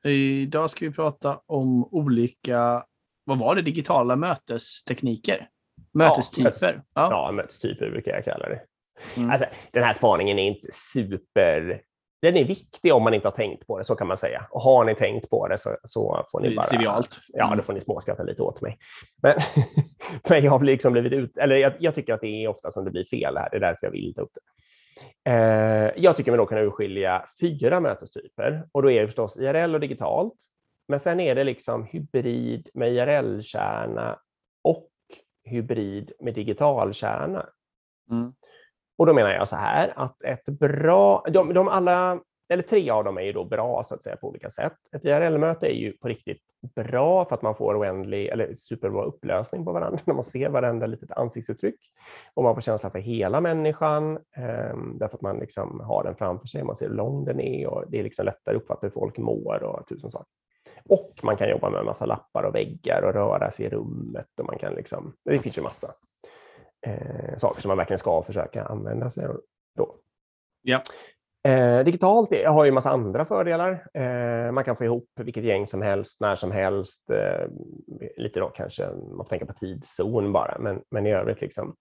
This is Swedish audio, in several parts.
Idag ska vi prata om olika, vad var det, digitala mötestekniker? Mötestyper. Ja, mötestyper brukar jag kalla det. Alltså, den här spaningen är inte den är viktig om man inte har tänkt på det, så kan man säga. Och har ni tänkt på det så får ni bara... Trivialt. Ja, då får ni småskratta lite åt mig. Men jag har liksom jag tycker att det är ofta som det blir fel här. Det är därför jag vill ta upp det. Jag tycker man då kan urskilja 4 mötestyper. Och då är det förstås IRL och digitalt. Men sen är det liksom hybrid med IRL-kärna och hybrid med digital-kärna. Och då menar jag så här att ett bra, eller 3 av dem är ju då bra så att säga på olika sätt. Ett IRL-möte är ju på riktigt bra för att man får oändlig eller superbra upplösning på varandra när man ser varandra litet ansiktsuttryck. Och man får känsla för hela människan därför att man liksom har den framför sig. Man ser hur lång den är och det är liksom lättare att uppfatta hur folk mår och 1000 saker. Och man kan jobba med en massa lappar och väggar och röra sig i rummet och man kan liksom, det finns ju massa saker som man verkligen ska försöka använda sig av då. Ja. Digitalt har ju en massa andra fördelar. Man kan få ihop vilket gäng som helst, när som helst. Lite då kanske, man får tänka på tidszon bara. Men i övrigt liksom.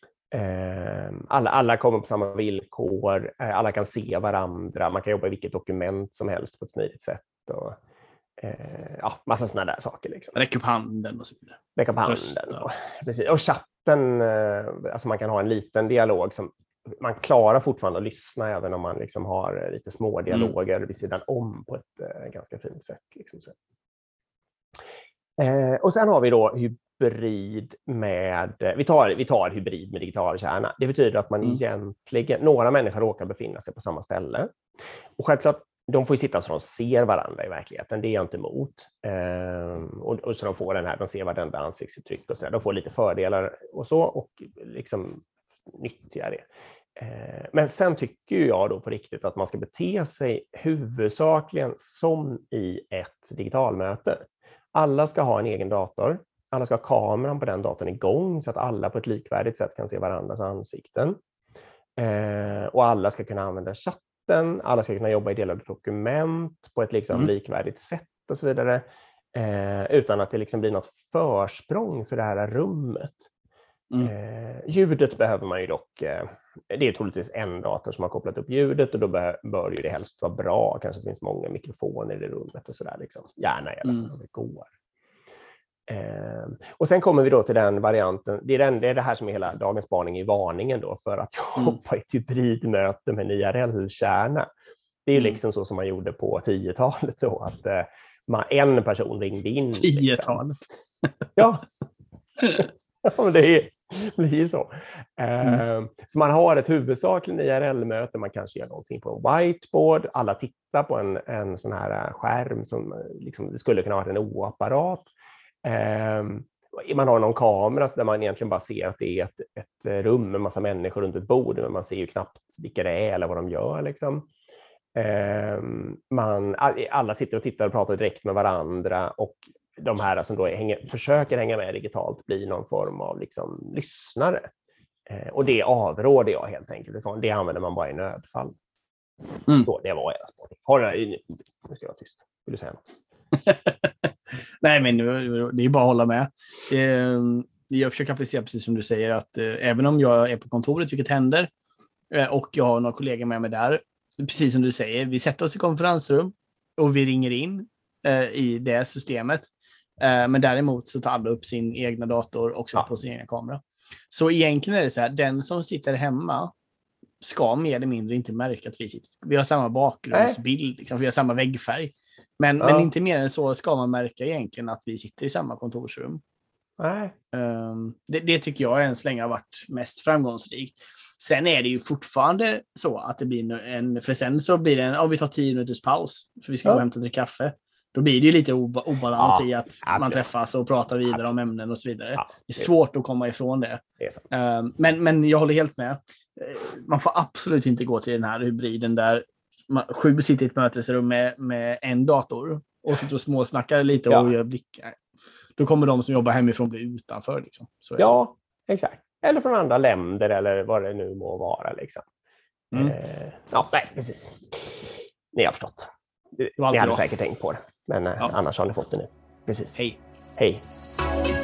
Alla kommer på samma villkor. Alla kan se varandra. Man kan jobba i vilket dokument som helst på ett smidigt sätt. Och, massa sådana där saker. Liksom. Räck upp handen och så vidare. Räck upp handen. Precis. Och chatten, alltså man kan ha en liten dialog som man klarar fortfarande att lyssna även om man liksom har lite små dialoger vid sidan om på ett ganska fint sätt. Liksom så. Och sen har vi då hybrid med, vi tar hybrid med digital kärna. Det betyder att man egentligen, några människor råkar befinna sig på samma ställe. Och självklart, de får ju sitta så de ser varandra i verkligheten, det är jag inte emot. Och så de får den här, de ser varandra ansiktsuttryck och så där. De får lite fördelar och så och liksom nyttja det. Men sen tycker jag då på riktigt att man ska bete sig huvudsakligen som i ett digitalmöte. Alla ska ha en egen dator. Alla ska ha kameran på den datorn igång så att alla på ett likvärdigt sätt kan se varandras ansikten. Och alla ska kunna använda chatten. Alla ska kunna jobba i delade dokument på ett liksom likvärdigt sätt och så vidare. Utan att det liksom blir något försprång för det här rummet. Ljudet behöver man ju dock, det är troligtvis en dator som har kopplat upp ljudet och då bör ju det helst vara bra, kanske det finns många mikrofoner i rummet och sådär liksom, gärna i alla fall om det går. Och sen kommer vi då till den varianten, det är det här som är hela dagens spaning i varningen då för att jobba i ett hybridmöte med en IRL-kärna. Det är ju liksom så som man gjorde på 10-talet då, att en person ringde in. 10-talet? Liksom. Ja. Ja, det blir så. Så man har ett huvudsakligen IRL-möte, man kanske gör någonting på en whiteboard, alla tittar på en sån här skärm som liksom, det skulle kunna vara en O-apparat. Man har någon kamera så där man egentligen bara ser att det är ett rum med massa människor runt ett bord, men man ser ju knappt vilka det är eller vad de gör. Liksom. Alla sitter och tittar och pratar direkt med varandra och de här som då försöker hänga med digitalt blir någon form av liksom lyssnare. Och det avråder jag helt enkelt ifrån. Det använder man bara i nödfall. Så det var era spaning. Nu ska jag vara tyst. Vill du säga något? Nej, men det är bara att hålla med. Jag försöker applicera precis som du säger att även om jag är på kontoret, vilket händer, och jag har några kollegor med mig där, precis som du säger, vi sätter oss i konferensrum och vi ringer in i det systemet. Men däremot så tar alla upp sin egna dator och sätter på sin egna kamera. Så egentligen är det så här, den som sitter hemma ska mer eller mindre inte märka att vi har samma bakgrundsbild, liksom, vi har samma väggfärg. Men inte mer än så ska man märka egentligen att vi sitter i samma kontorsrum. Det tycker jag än så länge har varit mest framgångsrikt. Sen är det ju fortfarande så att det blir för sen så blir det vi tar 10 minuters paus för vi ska gå och hämta och dricka kaffe. Då blir det ju lite obalans i att man träffas och pratar vidare om ämnen och så vidare. Det är svårt att komma ifrån det. Men jag håller helt med. Man får absolut inte gå till den här hybriden där 7 sitter i ett mötesrum med en dator och sitter och småsnackar lite och gör blickar. Då kommer de som jobbar hemifrån bli utanför. Liksom. Så ja, exakt. Eller från andra länder eller vad det nu må vara. Liksom. Nej, precis. Ni har förstått. Ni hade säkert tänkt på det. Men annars har ni fått det nu. Precis. Hej. Hej.